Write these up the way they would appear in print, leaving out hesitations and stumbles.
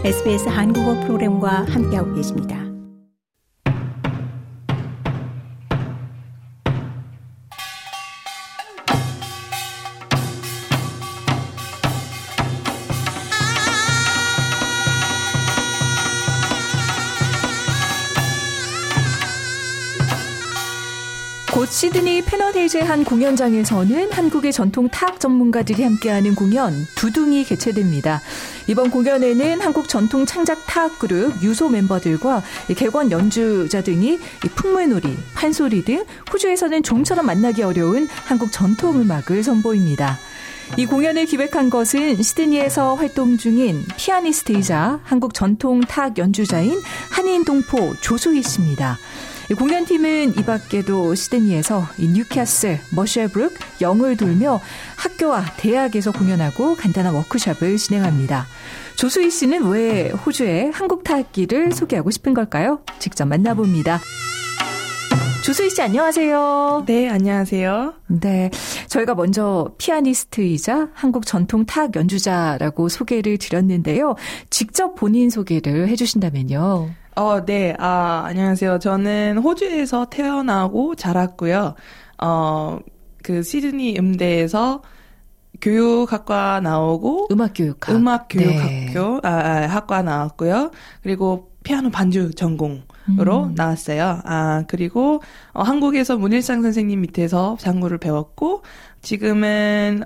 SBS 한국어 프로그램과 함께하고 계십니다. 곧 시드니 패너데이즈의 한 공연장에서는 한국의 전통 타악 전문가들이 함께하는 공연 두둥이 개최됩니다. 이번 공연에는 한국 전통 창작 타악 그룹 유소 멤버들과 객원 연주자 등이 풍물놀이, 판소리 등 호주에서는 좀처럼 만나기 어려운 한국 전통 음악을 선보입니다. 이 공연을 기획한 것은 시드니에서 활동 중인 피아니스트이자 한국 전통 타악 연주자인 한인동포 조소희 씨입니다. 공연팀은 이 밖에도 시드니에서 뉴캐슬, 머셔브룩, 영을 돌며 학교와 대학에서 공연하고 간단한 워크숍을 진행합니다. 조수희 씨는 왜 호주의 한국 타악기를 소개하고 싶은 걸까요? 직접 만나봅니다. 조수희 씨 안녕하세요. 네, 안녕하세요. 네, 저희가 먼저 피아니스트이자 한국 전통 타악 연주자라고 소개를 드렸는데요. 직접 본인 소개를 해주신다면요. 네. 안녕하세요. 저는 호주에서 태어나고 자랐고요. 그 시드니 음대에서 교육학과 나오고 음악교육학교 네. 학과 나왔고요. 그리고 피아노 반주 전공으로 나왔어요. 그리고 한국에서 문일상 선생님 밑에서 장구를 배웠고 지금은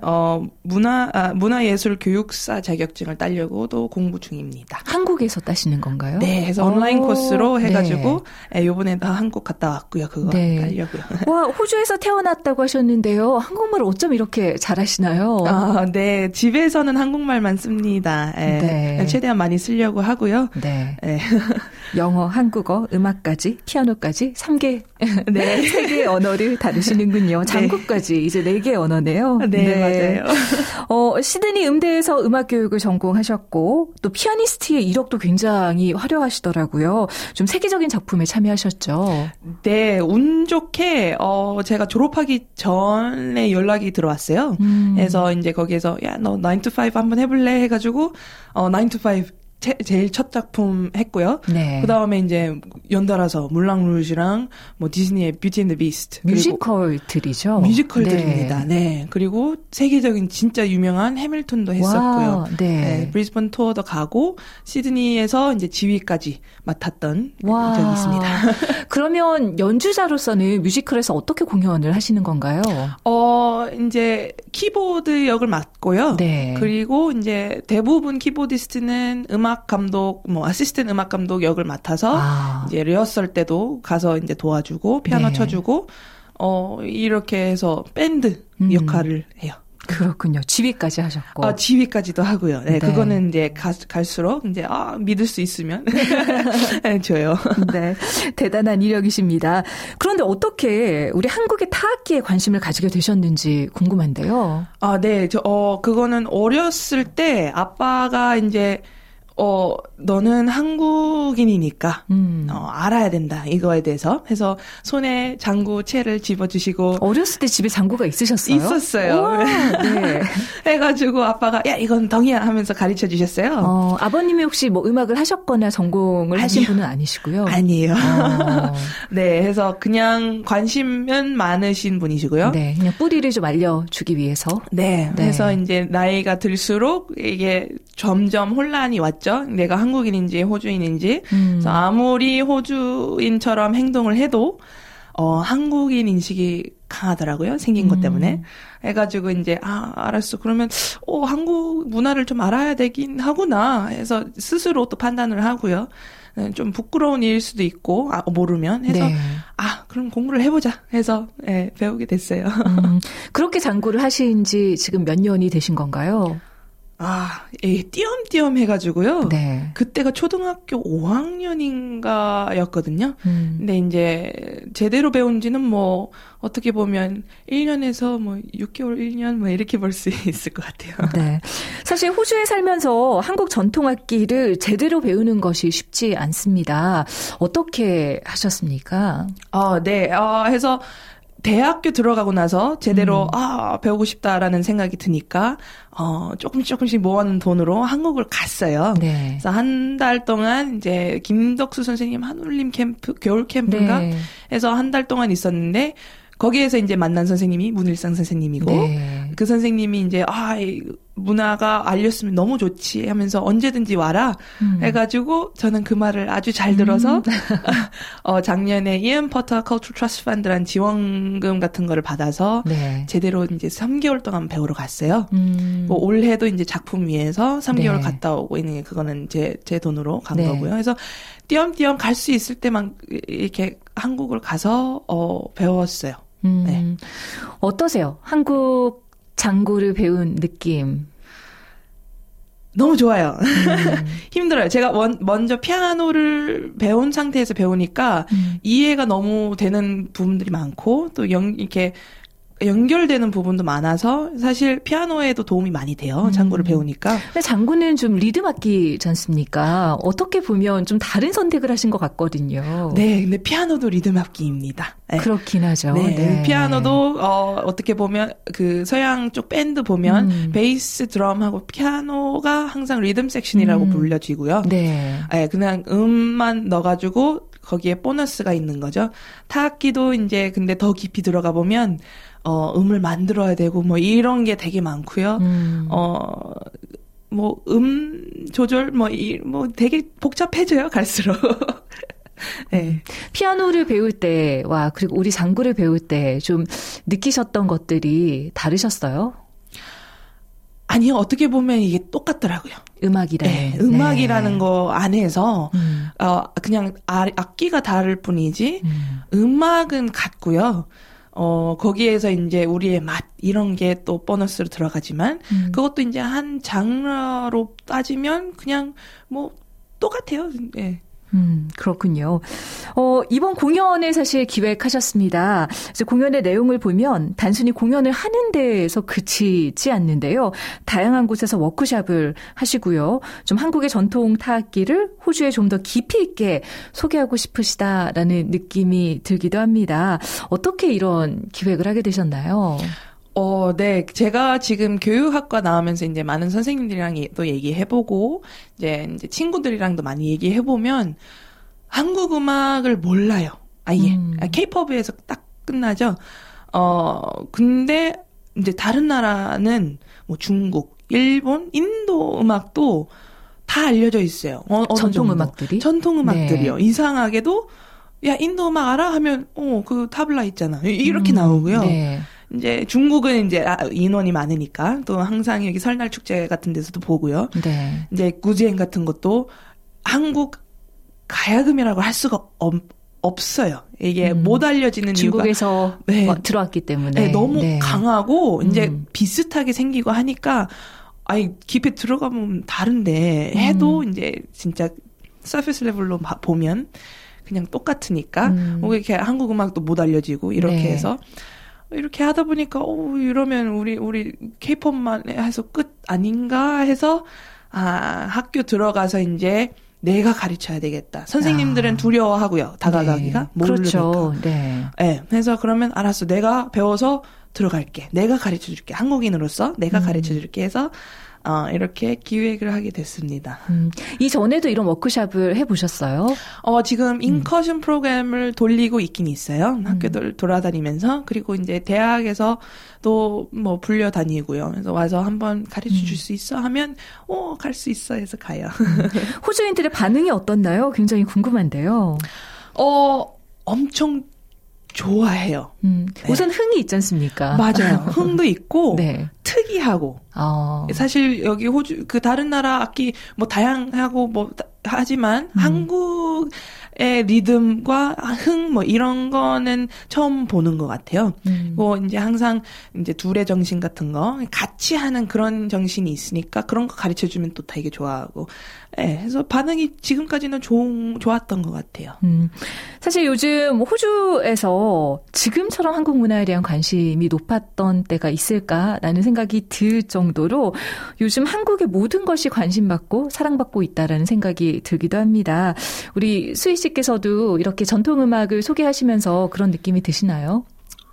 문화예술 교육사 자격증을 따려고도 공부 중입니다. 한국에서 따시는 건가요? 네, 그래서 온라인 코스로 해가지고 이번에 한국 갔다 왔고요. 그거 따려고요. 와, 호주에서 태어났다고 하셨는데요. 한국말 어쩜 이렇게 잘하시나요? 네, 집에서는 한국말만 씁니다. 네. 최대한 많이 쓰려고 하고요. 네. 영어, 한국어, 음악까지, 피아노까지 3개, 네, 3개의 언어를 다루시는군요. 장구까지 이제 4개의 언어네요. 네, 맞아요. 시드니 음대에서 음악교육을 전공하셨고 또 피아니스트의 이력도 굉장히 화려하시더라고요. 좀 세계적인 작품에 참여하셨죠? 네, 운 좋게 제가 졸업하기 전에 연락이 들어왔어요. 그래서 이제 거기에서 야, 너 9 to 5 한번 해볼래? 해가지고 9 to 5 제일 첫 작품 했고요. 네. 그 다음에 이제 연달아서 물랑루즈랑 뭐 디즈니의 뷰티 앤 더 비스트. 뮤지컬들이죠? 뮤지컬들입니다. 네. 그리고 세계적인 진짜 유명한 해밀턴도 했었고요. 와, 네. 브리즈번 투어도 가고 시드니에서 이제 지휘까지 맡았던 적이 있습니다. 그러면 연주자로서는 뮤지컬에서 어떻게 공연을 하시는 건가요? 이제 키보드 역을 맡고요. 네. 그리고 이제 대부분 키보디스트는 음악 감독, 아시스턴트 음악 감독 역을 맡아서 이제 리허설 때도 가서 이제 도와주고 피아노 쳐주고 이렇게 해서 밴드 역할을 해요. 그렇군요. 지휘까지 하셨고. 지휘까지도 하고요. 네, 그거는 이제 갈수록 이제 믿을 수 있으면 줘요. 네, 대단한 이력이십니다. 그런데 어떻게 우리 한국의 타악기에 관심을 가지게 되셨는지 궁금한데요. 네, 그거는 어렸을 때 아빠가 이제 너는 한국인이니까, 알아야 된다, 이거에 대해서. 해서 손에 장구, 채를 집어주시고. 어렸을 때 집에 장구가 있으셨어요? 있었어요. 우와, 네. 해가지고 아빠가, 야, 이건 덩이야 하면서 가르쳐 주셨어요. 아버님이 혹시 뭐 음악을 하셨거나 전공을 하신 분은 아니시고요? 아니에요. 네, 해서 그냥 관심은 많으신 분이시고요. 네, 그냥 뿌리를 좀 알려주기 위해서. 네. 그래서 이제 나이가 들수록 이게 점점 혼란이 왔죠. 내가 한국인인지 호주인인지. 그래서 아무리 호주인처럼 행동을 해도 한국인 인식이 강하더라고요. 생긴 것 때문에. 해가지고 이제 알았어. 그러면 한국 문화를 좀 알아야 되긴 하구나 해서 스스로 또 판단을 하고요. 좀 부끄러운 일일 수도 있고 모르면 해서 네. 그럼 공부를 해보자 해서 배우게 됐어요. 그렇게 장구를 하신 지 지금 몇 년이 되신 건가요? 띄엄띄엄 해가지고요. 네. 그때가 초등학교 5학년인가였거든요. 근데 이제 제대로 배운 지는 어떻게 보면 1년에서 6개월, 1년 이렇게 볼 수 있을 것 같아요. 네. 사실 호주에 살면서 한국 전통악기를 제대로 배우는 것이 쉽지 않습니다. 어떻게 하셨습니까? 네. 해서 대학교 들어가고 나서 제대로 배우고 싶다라는 생각이 드니까 조금씩 모아놓은 돈으로 한국을 갔어요. 네. 그래서 한 달 동안 이제 김덕수 선생님 한울림 캠프 겨울 캠프인가 네. 해서 한 달 동안 있었는데 거기에서 이제 만난 선생님이 문일상 선생님이고 네. 그 선생님이 이제 문화가 알렸으면 너무 좋지 하면서 언제든지 와라 해가지고 저는 그 말을 아주 잘 들어서 작년에 이안 포터 컬처 트러스트 펀드라는 지원금 같은 거를 받아서 네. 제대로 이제 3개월 동안 배우러 갔어요. 뭐 올해도 이제 작품 위해서 3개월 네. 갔다 오고 있는 게 그거는 제 돈으로 간 네. 거고요. 그래서 띄엄띄엄 갈 수 있을 때만 이렇게 한국을 가서 배웠어요. 네. 어떠세요? 한국 장구를 배운 느낌. 너무 좋아요. 힘들어요. 제가 먼저 피아노를 배운 상태에서 배우니까 이해가 너무 되는 부분들이 많고 또 이렇게 연결되는 부분도 많아서 사실 피아노에도 도움이 많이 돼요. 장구를 배우니까. 근데 장구는 좀 리듬 악기지 않습니까? 어떻게 보면 좀 다른 선택을 하신 것 같거든요. 네, 근데 피아노도 리듬 악기입니다. 네. 그렇긴 하죠. 네, 네. 피아노도 어떻게 보면 그 서양 쪽 밴드 보면 베이스, 드럼하고 피아노가 항상 리듬 섹션이라고 불려지고요. 네. 네, 그냥 음만 넣어가지고 거기에 보너스가 있는 거죠. 타악기도 이제 근데 더 깊이 들어가 보면 음을 만들어야 되고 뭐 이런 게 되게 많고요. 뭐 조절 뭐 되게 복잡해져요 갈수록. 네. 피아노를 배울 때와 그리고 우리 장구를 배울 때 좀 느끼셨던 것들이 다르셨어요? 아니요, 어떻게 보면 이게 똑같더라고요. 음악이라는. 네, 음악이라는 네. 거 안에서, 그냥 악기가 다를 뿐이지, 음악은 같고요. 거기에서 이제 우리의 맛, 이런 게 또 보너스로 들어가지만, 그것도 이제 한 장르로 따지면 그냥 뭐, 똑같아요. 네. 그렇군요. 이번 공연을 사실 기획하셨습니다. 그래서 공연의 내용을 보면 단순히 공연을 하는 데에서 그치지 않는데요. 다양한 곳에서 워크숍을 하시고요. 좀 한국의 전통 타악기를 호주에 좀 더 깊이 있게 소개하고 싶으시다라는 느낌이 들기도 합니다. 어떻게 이런 기획을 하게 되셨나요? 네. 제가 지금 교육학과 나오면서 이제 많은 선생님들이랑 또 얘기해보고, 이제 친구들이랑도 많이 얘기해보면, 한국 음악을 몰라요. 아예. K-POP에서 딱 끝나죠. 근데, 이제 다른 나라는, 뭐 중국, 일본, 인도 음악도 다 알려져 있어요. 전통 음악들이? 전통 음악들이요. 네. 이상하게도, 야, 인도 음악 알아? 하면, 그 타블라 있잖아. 이렇게 나오고요. 네. 이제 중국은 이제 인원이 많으니까 또 항상 여기 설날 축제 같은 데서도 보고요. 네. 이제 구지엔 같은 것도 한국 가야금이라고 할 수가 없어요. 이게 못 알려지는 중국에서 이유가 네. 들어왔기 때문에 네, 너무 네. 강하고 이제 비슷하게 생기고 하니까 깊이 들어가면 다른데 해도 이제 진짜 서페이스 레벨로 보면 그냥 똑같으니까 이렇게 한국 음악도 못 알려지고 이렇게 네. 해서. 이렇게 하다 보니까, 이러면 우리 K-POP만 해서 끝 아닌가 해서, 학교 들어가서 이제 내가 가르쳐야 되겠다. 선생님들은 두려워하고요. 다가가기가. 네. 모르니까. 그렇죠. 네. 네. 그래서 그러면 알았어. 내가 배워서 들어갈게. 내가 가르쳐 줄게. 한국인으로서 내가 가르쳐 줄게 해서, 이렇게 기획을 하게 됐습니다. 이전에도 이런 워크숍을 해보셨어요? 지금 인커션 프로그램을 돌리고 있긴 있어요. 학교들 돌아다니면서. 그리고 이제 대학에서 또 뭐 불려다니고요. 그래서 와서 한번 가르쳐 줄 수 있어? 하면, 갈 수 있어 해서 가요. 호주인들의 반응이 어떻나요? 굉장히 궁금한데요. 엄청 좋아해요. 네. 우선 흥이 있지 않습니까? 맞아요. 흥도 있고 네. 특이하고 사실 여기 호주 그 다른 나라 악기 뭐 다양하고 뭐 하지만 한국의 리듬과 흥 뭐 이런 거는 처음 보는 것 같아요. 뭐 이제 항상 이제 둘의 정신 같은 거 같이 하는 그런 정신이 있으니까 그런 거 가르쳐 주면 또 되게 좋아하고, 네, 그래서 반응이 지금까지는 좋았던 것 같아요. 사실 요즘 호주에서 지금처럼 한국 문화에 대한 관심이 높았던 때가 있을까라는 생각이 들 정도로 요즘 한국의 모든 것이 관심받고 사랑받고 있다라는 생각이 들기도 합니다. 우리 수희 씨께서도 이렇게 전통음악을 소개하시면서 그런 느낌이 드시나요?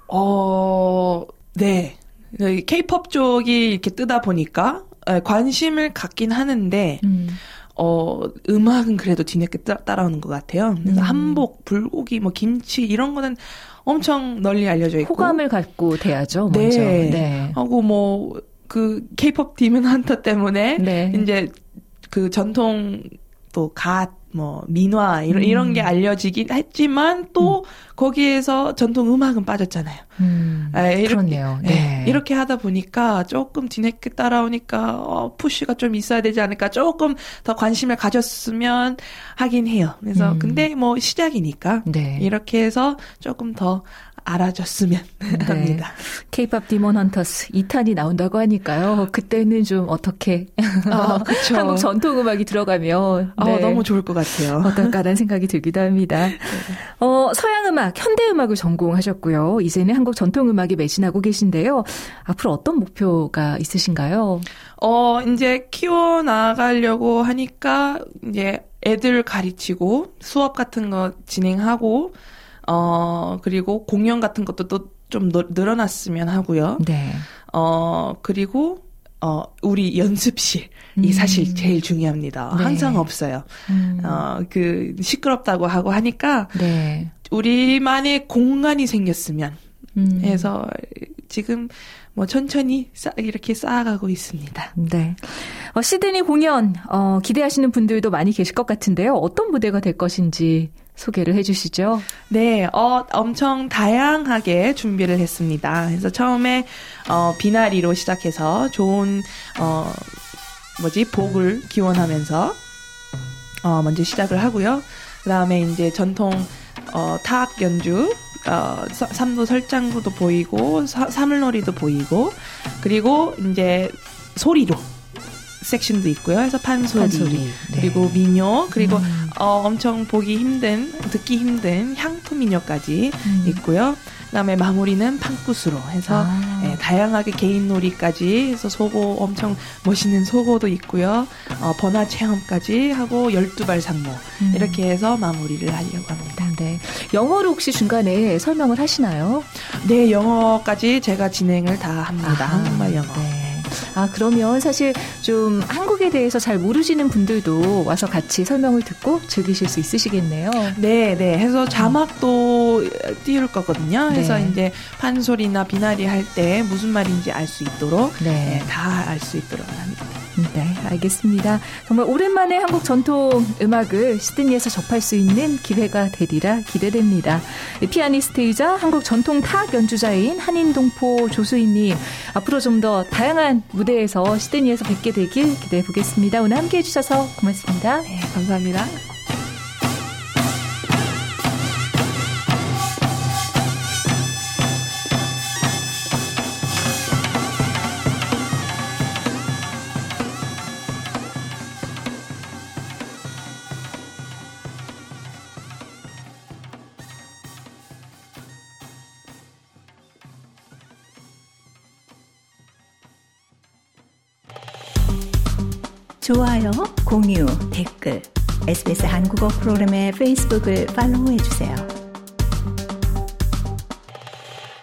네. K-pop 쪽이 이렇게 뜨다 보니까 관심을 갖긴 하는데 음악은 그래도 뒤늦게 따라오는 것 같아요. 그래서 한복, 불고기, 뭐 김치 이런 거는 엄청 널리 알려져 있고 호감을 갖고 돼야죠. 먼저. 네. 네. 하고 뭐 그 K-pop 디몬 헌터 때문에 네. 이제 그 전통 또 뭐 민화 이런 게 알려지긴 했지만 또 거기에서 전통 음악은 빠졌잖아요. 그렇네요. 네. 이렇게 하다 보니까 조금 뒤늦게 따라오니까 푸시가 좀 있어야 되지 않을까, 조금 더 관심을 가졌으면 하긴 해요. 그래서 근데 뭐 시작이니까 네. 이렇게 해서 조금 더 알아줬으면 합니다. K-pop 디몬 헌터스 2탄이 나온다고 하니까요. 그때는 좀 어떻게 그쵸. 한국 전통 음악이 들어가면 네. 너무 좋을 것 같아요. 어떨까라는 생각이 들기도 합니다. 네. 서양 음악, 현대 음악을 전공하셨고요. 이제는 한국 전통 음악에 매진하고 계신데요. 앞으로 어떤 목표가 있으신가요? 이제 키워 나가려고 하니까 이제 애들 가르치고 수업 같은 거 진행하고 그리고 공연 같은 것도 또 좀 늘어났으면 하고요. 네. 그리고 우리 연습실이 사실 제일 중요합니다. 네. 항상 없어요. 시끄럽다고 하고 하니까 네. 우리만의 공간이 생겼으면 해서 지금 뭐 천천히 이렇게 쌓아가고 있습니다. 네. 시드니 공연 기대하시는 분들도 많이 계실 것 같은데요. 어떤 무대가 될 것인지 소개를 해주시죠. 네, 엄청 다양하게 준비를 했습니다. 그래서 처음에 비나리로 시작해서 좋은 복을 기원하면서 먼저 시작을 하고요. 그다음에 이제 전통 타악 연주, 삼도 설장구도 보이고 사물놀이도 보이고, 그리고 이제 소리로 섹션도 있고요. 그래서 판소리. 네. 그리고 민요, 그리고 엄청 듣기 힘든 향토 민요까지 있고요. 그다음에 마무리는 판구스로 해서 다양하게 개인 놀이까지 해서 소고, 엄청 멋있는 소고도 있고요. 번화 체험까지 하고 12발 상모 이렇게 해서 마무리를 하려고 합니다. 네. 영어로 혹시 중간에 설명을 하시나요? 네, 영어까지 제가 진행을 다 합니다. 한국말 영어. 네. 그러면 사실 좀 한국에 대해서 잘 모르시는 분들도 와서 같이 설명을 듣고 즐기실 수 있으시겠네요. 네, 네. 해서 자막도 띄울 거거든요. 그래서 네. 이제 판소리나 비나리 할 때 무슨 말인지 알 수 있도록 네. 다 알 수 있도록 합니다. 네, 알겠습니다. 정말 오랜만에 한국 전통 음악을 시드니에서 접할 수 있는 기회가 되리라 기대됩니다. 피아니스트이자 한국 전통 타악 연주자인 한인동포 조수희님, 앞으로 좀 더 다양한 무대에서 시드니에서 뵙게 되길 기대해 보겠습니다. 오늘 함께해 주셔서 고맙습니다. 네, 감사합니다. 좋아요, 공유, 댓글, SBS 한국어 프로그램의 페이스북을 팔로우해주세요.